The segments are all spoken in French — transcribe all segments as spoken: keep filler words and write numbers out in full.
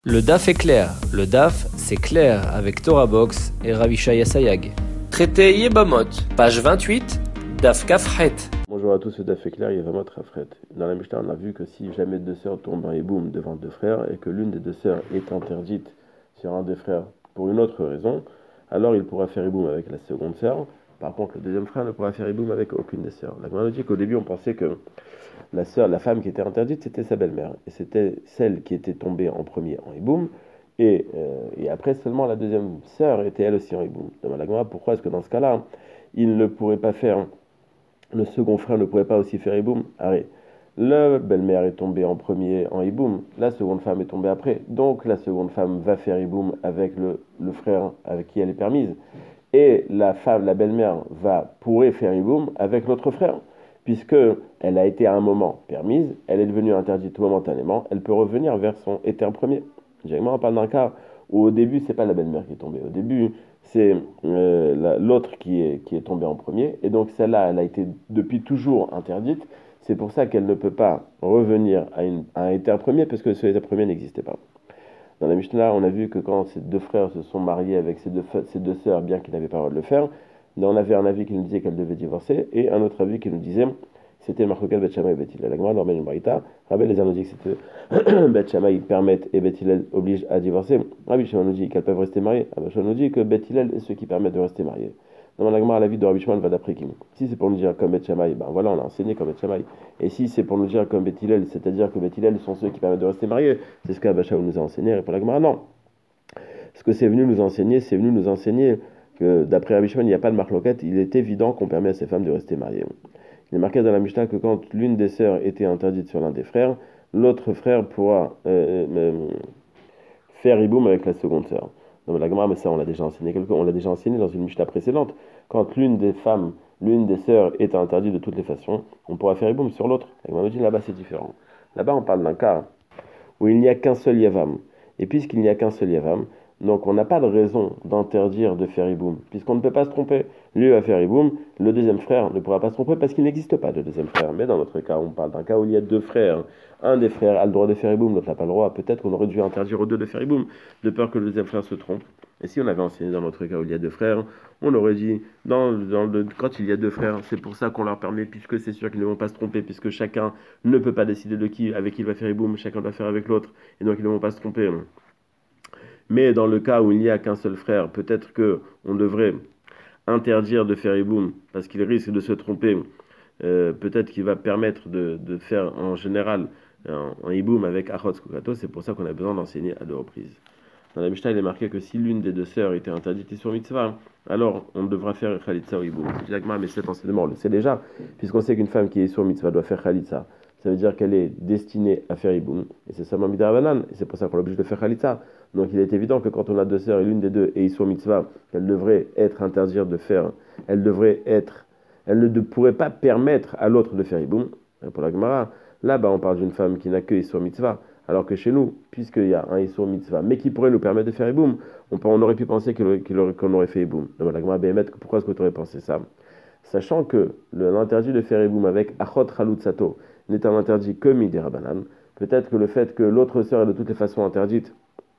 Le D A F est clair. Le D A F, c'est clair avec Torah Box et Ravishaya Sayag. Traité Yebamot, page vingt-huit, D A F Kafret. Bonjour à tous, le D A F est clair, Yebamot Rafret. Dans la Mishnah, on a vu que si jamais deux sœurs tombent en éboum devant deux frères et que l'une des deux sœurs est interdite sur un des frères pour une autre raison, alors il pourra faire éboum avec la seconde sœur. Par contre, le deuxième frère ne pourra faire éboum avec aucune des sœurs. La Gemara nous dit qu'au début, on pensait que la sœur, la femme qui était interdite, c'était sa belle-mère. Et c'était celle qui était tombée en premier en éboum. Et, euh, et après, seulement la deuxième sœur était elle aussi en éboum. Demande la Gemara, pourquoi est-ce que dans ce cas-là, il ne pourrait pas faire, le second frère ne pourrait pas aussi faire éboum? Arrête. La belle-mère est tombée en premier en éboum, la seconde femme est tombée après. Donc la seconde femme va faire éboum avec le, le frère avec qui elle est permise. Et la femme, la belle-mère, va pourrait faire éboum avec l'autre frère. Puisque elle a été à un moment permise, elle est devenue interdite momentanément, elle peut revenir vers son éter premier. Généralement, on parle d'un cas où au début, c'est pas la belle-mère qui est tombée. Au début, c'est euh, la, l'autre qui est, qui est tombée en premier. Et donc, celle-là, elle a été depuis toujours interdite. C'est pour ça qu'elle ne peut pas revenir à, une, à un éter premier, parce que ce éter premier n'existait pas. Dans la Mishnah, on a vu que quand ces deux frères se sont mariés avec ces deux, ces deux sœurs, bien qu'ils n'avaient pas le droit de le faire, on avait un avis qui nous disait qu'elles devaient divorcer, et un autre avis qui nous disait c'était Marcokel, Bet Shammai et Bet Hillel. La Gemara normale une braïta. Rabbi les nous dit que c'était Bet Shammai permettent et Bet Hillel oblige à divorcer. Rabbi Shimon nous dit qu'elles peuvent rester mariées. Rabbi Shimon nous dit que Bet Hillel est ceux qui permettent de rester mariés. Dans la Gemara, l'avis de Rabbi Shimon va d'après qui? Si c'est pour nous dire comme Bet Shammai, ben voilà, on a enseigné comme Bet Shammai. Et si c'est pour nous dire comme Bet Hillel, c'est-à-dire que Bet Hillel sont ceux qui permettent de rester mariés, c'est ce que Rabbi Shimon nous a enseigné. Et pour la Gemara, non. Ce que c'est venu nous enseigner, c'est venu nous enseigner que d'après Rabbi Shimon, il n'y a pas de marloquette, il est évident qu'on permet à ces femmes de rester mariées. Il est marqué dans la Mishnah que quand l'une des sœurs était interdite sur l'un des frères, l'autre frère pourra euh, euh, faire hiboum avec la seconde sœur. Dans la Gemara, mais ça on l'a déjà enseigné quelque, on l'a déjà enseigné dans une Mishnah précédente. Quand l'une des femmes, l'une des sœurs est interdite de toutes les façons, on pourra faire hiboum sur l'autre. La Gemara nous dit là-bas c'est différent. Là-bas on parle d'un cas où il n'y a qu'un seul yavam. Et puisqu'il n'y a qu'un seul yavam, donc on n'a pas de raison d'interdire de faire hiboum, puisqu'on ne peut pas se tromper. Lui va faire hiboum, le deuxième frère ne pourra pas se tromper parce qu'il n'existe pas de deuxième frère. Mais dans notre cas, on parle d'un cas où il y a deux frères. Un des frères a le droit de faire hiboum, l'autre n'a pas le droit. Peut-être qu'on aurait dû interdire aux deux de faire hiboum, de peur que le deuxième frère se trompe. Et si on avait enseigné dans notre cas où il y a deux frères, on aurait dit, dans, dans le, quand il y a deux frères, c'est pour ça qu'on leur permet, puisque c'est sûr qu'ils ne vont pas se tromper, puisque chacun ne peut pas décider de qui, avec qui il va faire hiboum, chacun doit faire avec l'autre, et donc ils ne vont pas se tromper. Mais dans le cas où il n'y a qu'un seul frère, peut-être qu'on devrait interdire de faire hiboum, parce qu'il risque de se tromper. Euh, peut-être qu'il va permettre de, de faire en général un, un hiboum avec achot kokato. C'est pour ça qu'on a besoin d'enseigner à deux reprises. Dans la Mishnah, il est marqué que si l'une des deux sœurs était interdite sur mitzvah, alors on devra faire khalitsa ou hiboum. Mais cet enseignement, on le sait déjà, puisqu'on sait qu'une femme qui est sur mitzvah doit faire khalitsa. Ça veut dire qu'elle est destinée à faire hiboum. Et c'est seulement midrabanan, et c'est pour ça qu'on l'oblige de faire khalitsa. Donc il est évident que quand on a deux sœurs et l'une des deux est sur mitzvah, qu'elle devrait être interdite de faire, elle devrait être, elle ne pourrait pas permettre à l'autre de faire hiboum. Pour la Gemara, là-bas on parle d'une femme qui n'a que sur mitzvah. Alors que chez nous, puisqu'il y a un Issour Mitzvah, mais qui pourrait nous permettre de faire Iboum, on, on aurait pu penser qu'il aurait, qu'il aurait, qu'on aurait fait Iboum. Donc, la Gemara Béhémet, pourquoi est-ce que tu aurais pensé ça? Sachant que l'interdit de faire Iboum avec Achot Chalutzato n'est un interdit que Midi Rabanan, peut-être que le fait que l'autre sœur est de toutes les façons interdite,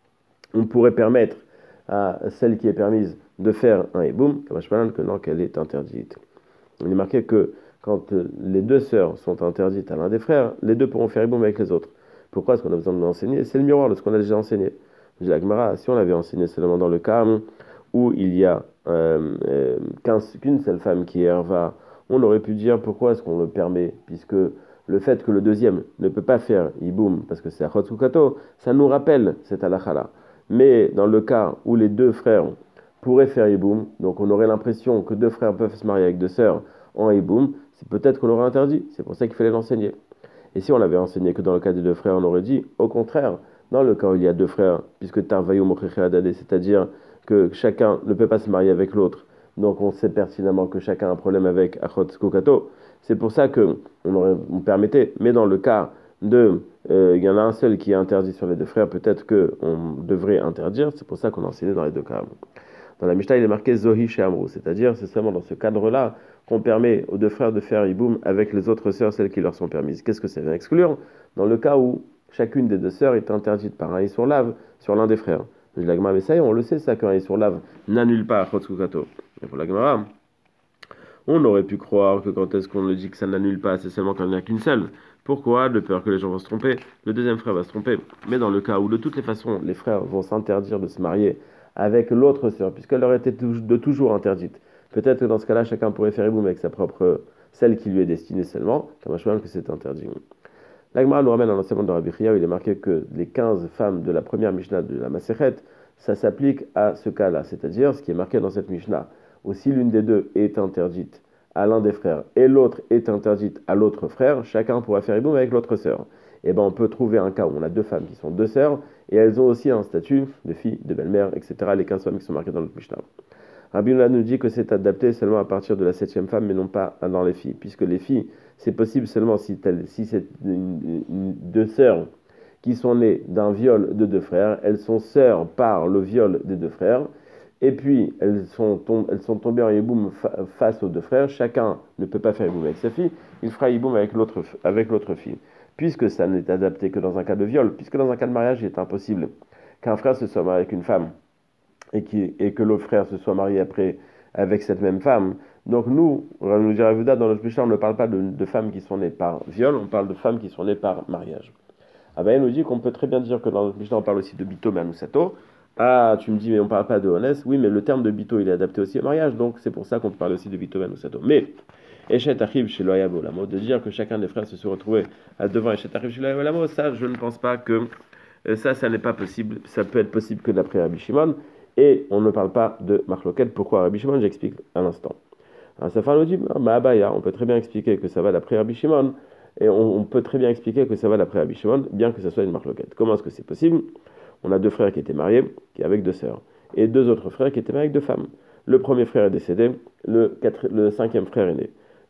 on pourrait permettre à celle qui est permise de faire un Iboum, que non, qu'elle est interdite. Il est marqué que quand les deux sœurs sont interdites à l'un des frères, les deux pourront faire Iboum avec les autres. Pourquoi est-ce qu'on a besoin de l'enseigner? C'est le miroir de ce qu'on a déjà enseigné. Je dis la Gemara, si on l'avait enseigné seulement dans le cas où il y a euh, euh, qu'une seule femme qui est Herva, on aurait pu dire pourquoi est-ce qu'on le permet, puisque le fait que le deuxième ne peut pas faire Iboum, parce que c'est Achot Kukato, ça nous rappelle cette halakha-là. Mais dans le cas où les deux frères pourraient faire Iboum, donc on aurait l'impression que deux frères peuvent se marier avec deux sœurs en Iboum, c'est peut-être qu'on l'aurait interdit. C'est pour ça qu'il fallait l'enseigner. Et si on l'avait enseigné que dans le cas des deux frères, on aurait dit, au contraire, dans le cas où il y a deux frères, puisque Tarvayu Mokhriche Adade, c'est-à-dire que chacun ne peut pas se marier avec l'autre, donc on sait pertinemment que chacun a un problème avec Achot Kokato, c'est pour ça qu'on on, on permettait. Mais dans le cas de, euh, il y en a un seul qui est interdit sur les deux frères, peut-être qu'on devrait interdire, c'est pour ça qu'on a enseigné dans les deux cas. Dans la Mishnah, il est marqué Zohi chez Amrou, c'est-à-dire c'est seulement dans ce cadre-là qu'on permet aux deux frères de faire hiboum avec les autres sœurs, celles qui leur sont permises. Qu'est-ce que ça vient exclure? Dans le cas où chacune des deux sœurs est interdite par un Issour Lave sur l'un des frères. Je la Gemara, mais ça y est, on le sait, ça, qu'un Issour Lave n'annule pas Chotsukato. Et pour la Gemara, on aurait pu croire que quand est-ce qu'on le dit que ça n'annule pas, c'est seulement quand il n'y en a qu'une seule. Pourquoi? De peur que les gens vont se tromper. Le deuxième frère va se tromper. Mais dans le cas où, de toutes les façons, les frères vont s'interdire de se marier avec l'autre sœur, puisqu'elle leur était de toujours interdite, peut-être que dans ce cas-là, chacun pourrait faire éboum avec sa propre, celle qui lui est destinée seulement, comme je que c'est interdit. L'Agmara nous ramène à l'enseignement de Rabbi Chia, où il est marqué que les quinze femmes de la première Mishnah de la Masechet, ça s'applique à ce cas-là, c'est-à-dire ce qui est marqué dans cette Mishnah. Aussi, l'une des deux est interdite à l'un des frères et l'autre est interdite à l'autre frère, chacun pourra faire éboum avec l'autre sœur. Et ben on peut trouver un cas où on a deux femmes qui sont deux sœurs et elles ont aussi un statut de fille, de belle-mère, et cetera. Les quinze femmes qui sont marquées dans notre Mishnah. Rabbi Yehuda nous dit que c'est adapté seulement à partir de la septième femme, mais non pas dans les filles, puisque les filles, c'est possible seulement si, si c'est une, une, deux sœurs qui sont nées d'un viol de deux frères, elles sont sœurs par le viol des deux frères, et puis elles sont, tom- elles sont tombées en hiboum fa- face aux deux frères, chacun ne peut pas faire hiboum avec sa fille, il fera hiboum avec l'autre, avec l'autre fille, puisque ça n'est adapté que dans un cas de viol, puisque dans un cas de mariage, il est impossible qu'un frère se soit marié avec une femme, et, qui, et que l'autre frère se soit marié après avec cette même femme. Donc nous, nous dit Rabbi Yehuda, dans notre Mishnah, on ne parle pas de, de femmes qui sont nées par viol, on parle de femmes qui sont nées par mariage. Abaye nous dit qu'on peut très bien dire que dans notre Mishnah, on parle aussi de bito me'anusato. Ah, tu me dis, mais on ne parle pas de honest. Oui, mais le terme de bito, il est adapté aussi au mariage, donc c'est pour ça qu'on parle aussi de bito me'anusato. Mais, Eshet arrive chez Loya Bolamo, de dire que chacun des frères se soit retrouvé à devant Eshet arrive chez Loya Bolamo, ça, je ne pense pas que ça, ça n'est pas possible. Ça peut être possible que d'après Rabbi Shimon. Et on ne parle pas de Marloquette. Pourquoi Rabbi Shimon? J'explique à l'instant. Alors Safar nous dit, bah, bah, on peut très bien expliquer que ça va d'après Rabbi Shimon, et on, on peut très bien expliquer que ça va d'après Rabbi Shimon, bien que ça soit une Marloquette. Comment est-ce que c'est possible? On a deux frères qui étaient mariés, qui avec deux sœurs, et deux autres frères qui étaient mariés avec deux femmes. Le premier frère est décédé, le, quatre, le cinquième frère est né.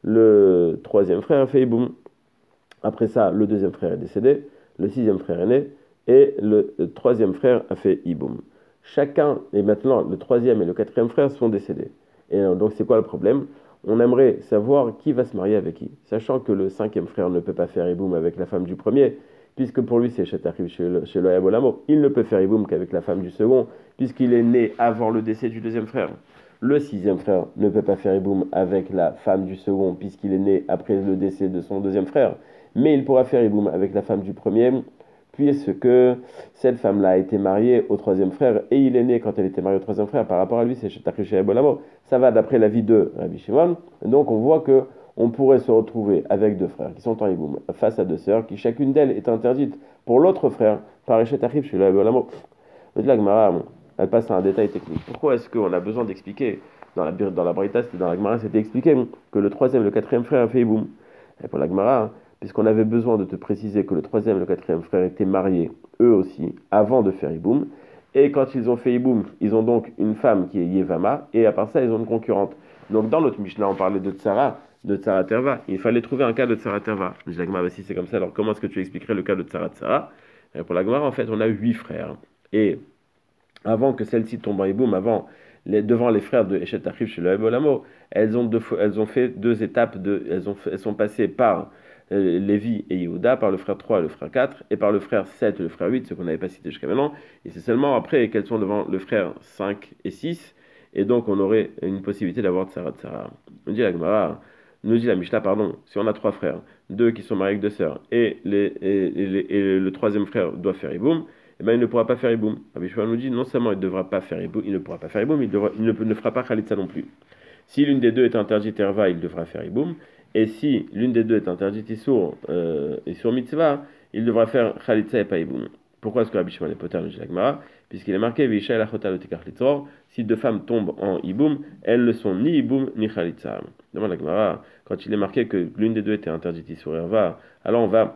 Le troisième frère a fait hiboum. Après ça, le deuxième frère est décédé, le sixième frère est né, et le, le troisième frère a fait hiboum. Chacun, et maintenant le troisième et le quatrième frère sont décédés. Et donc c'est quoi le problème? On aimerait savoir qui va se marier avec qui, sachant que le cinquième frère ne peut pas faire hiboum avec la femme du premier, puisque pour lui c'est Chet arrive chez Loya Bolamo. Il ne peut faire hiboum qu'avec la femme du second, puisqu'il est né avant le décès du deuxième frère. Le sixième frère ne peut pas faire hiboum avec la femme du second, puisqu'il est né après le décès de son deuxième frère, mais il pourra faire hiboum avec la femme du premier, puisque cette femme-là a été mariée au troisième frère et il est né quand elle était mariée au troisième frère. Par rapport à lui, c'est Chetachri chez Bolamo. Ça va d'après l'avis de Rabbi Shimon. Donc on voit que on pourrait se retrouver avec deux frères qui sont en hiboum face à deux sœurs, qui chacune d'elles est interdite pour l'autre frère par Chetachri chez Bolamo. Mais la Gemara, elle passe à un détail technique. Pourquoi est-ce qu'on a besoin d'expliquer dans la dans la Braïta, dans la Gemara, c'était expliqué que le troisième et le quatrième frère a fait hiboum. Et pour la Gemara, puisqu'on avait besoin de te préciser que le troisième et le quatrième frère étaient mariés, eux aussi, avant de faire hiboum. Et quand ils ont fait hiboum, ils ont donc une femme qui est Yevama, et à part ça, ils ont une concurrente. Donc dans notre Mishnah, on parlait de Tsara, de Tsara Terva. Il fallait trouver un cas de Tsara Terva. Je dis la Gemara, bah, si c'est comme ça, alors comment est-ce que tu expliquerais le cas de Tsara Tsara? Et pour la Gemara, en fait, on a huit frères. Et avant que celle-ci tombe en hiboum, avant les, devant les frères de Eshet Achim chez le Bolamo, elles ont, deux, elles ont fait deux étapes, de, elles, ont, elles sont passées par euh, Lévi et Yehuda, par le frère trois et le frère quatre, et par le frère sept et le frère huit, ce qu'on n'avait pas cité jusqu'à maintenant, et c'est seulement après qu'elles sont devant le frère cinq et six, et donc on aurait une possibilité d'avoir Tsara Tsara. On dit la Gemara, nous dit la Mishnah, pardon, si on a trois frères, deux qui sont mariés avec deux sœurs, et, les, et, et, les, et le troisième frère doit faire hiboum, eh ben, il ne pourra pas faire hiboum. Rabbi Shimon nous dit non seulement il ne devra pas faire hiboum, il ne pourra pas faire hiboum, il, devra, il ne, ne fera pas khalitsa non plus. Si l'une des deux est interdite erva, il devra faire hiboum, et si l'une des deux est interdite issour, euh, issour mitzvah, il devra faire khalitsa et pas hiboum. Pourquoi est-ce que Rabbi Shimon est poter, nous dit la Gemara? Puisqu'il est marqué Visha el achota lotikach litzor, si deux femmes tombent en hiboum, elles ne sont ni hiboum ni khalitsa. Demande la Gemara, quand il est marqué que l'une des deux était interdite issour erva, alors on va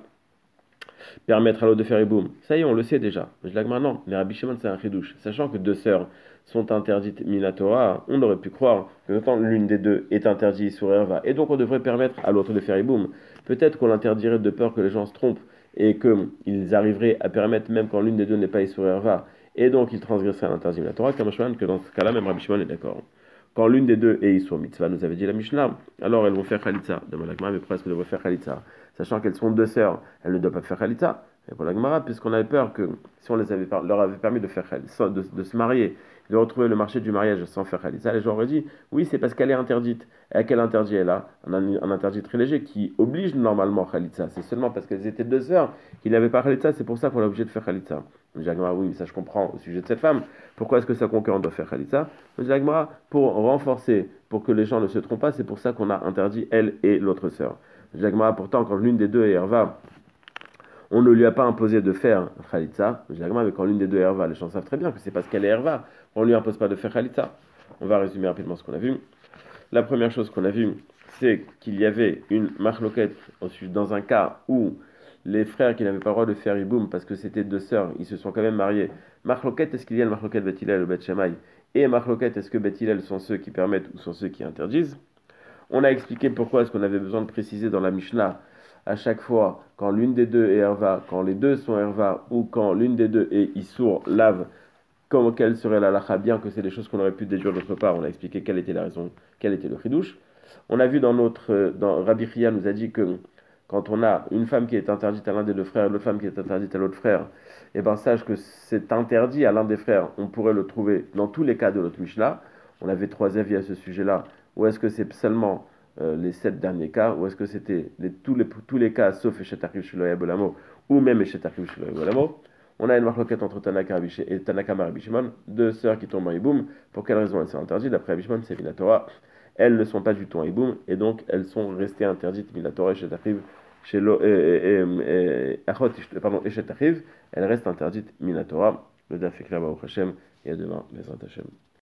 permettre à l'autre de faire hiboum. Ça y est, on le sait déjà. Je la Gemara, non, mais Rabbi Shimon c'est un chidouche. Sachant que deux sœurs sont interdites minatora, on aurait pu croire que autant l'une des deux est interdite sur erva, et donc on devrait permettre à l'autre de faire hiboum. Peut-être qu'on l'interdirait de peur que les gens se trompent et qu'ils arriveraient à permettre même quand l'une des deux n'est pas sur erva, et donc ils transgresseraient l'interdit minatora, comme je que dans ce cas-là, même Rabbi Shimon est d'accord. Quand l'une des deux est Issour Mitzvah, nous avait dit la Mishnah, alors elles vont faire Khalitza. Demande la Gemara, mais pourquoi est-ce qu'elles devraient faire Khalitza? Sachant qu'elles sont deux sœurs, elles ne doivent pas faire Khalitza. Et pour la Gemara, puisqu'on avait peur que si on les avait, leur avait permis de, faire, de, de se marier, de retrouver le marché du mariage sans faire Khalitsa, les gens auraient dit oui, c'est parce qu'elle est interdite. Et à quel interdit elle a un, un interdit très léger qui oblige normalement Khalitsa. C'est seulement parce qu'elles étaient deux sœurs qu'il n'avait pas Khalitsa, c'est pour ça qu'on est obligé de faire Khalitsa. Je dis oui, mais ça je comprends au sujet de cette femme. Pourquoi est-ce que sa concurrente doit faire Khalitsa? Je dis pour renforcer, pour que les gens ne se trompent pas, c'est pour ça qu'on a interdit elle et l'autre sœur. Je dis pourtant, quand l'une des deux est Herva, on ne lui a pas imposé de faire Khalitsa. Mais quand l'une des deux est Herva, les gens savent très bien que c'est parce qu'elle est Herva. On ne lui impose pas de faire Khalitsa. On va résumer rapidement ce qu'on a vu. La première chose qu'on a vu, c'est qu'il y avait une marloquette dans un cas où les frères qui n'avaient pas le droit de faire Iboum parce que c'était deux sœurs, ils se sont quand même mariés. Marloquette, est-ce qu'il y a le marloquette Bet Hillel ou Bet Shammai? Et marloquette, est-ce que Bet Hillel sont ceux qui permettent ou sont ceux qui interdisent? On a expliqué pourquoi est-ce qu'on avait besoin de préciser dans la Mishnah à chaque fois, quand l'une des deux est Herva, quand les deux sont Herva, ou quand l'une des deux est Issour, lave, comme quelle serait la lacha, bien que c'est des choses qu'on aurait pu déduire d'autre part, on a expliqué quelle était la raison, quel était le chidouche. On a vu dans notre, dans, Rabbi Chia nous a dit que quand on a une femme qui est interdite à l'un des deux frères, l'autre femme qui est interdite à l'autre frère, et eh bien sache que c'est interdit à l'un des frères, on pourrait le trouver dans tous les cas de notre Mishnah. On avait trois avis à ce sujet-là. Ou est-ce que c'est seulement euh, les sept derniers cas, ou est-ce que c'était les, tous, les, tous les cas sauf Eshet Achiv Shelo Bolamo, ou même Eshet Achiv Shelo Bolamo? On a une marloquette entre Tanaka et Tanakama et Rabbi Shimon, deux sœurs qui tombent en Iboum. Pour quelle raison elles sont interdites? D'après Rabbi Shimon, c'est Minatora. Elles ne sont pas du tout en Iboum, et donc elles sont restées interdites Minatora et Eshet Achiv Shelo pardon, Eshet Achiv. Elles restent interdites Minatora. Le Daf est clair, Baruch Hashem, et à demain, Bezrat Hashem.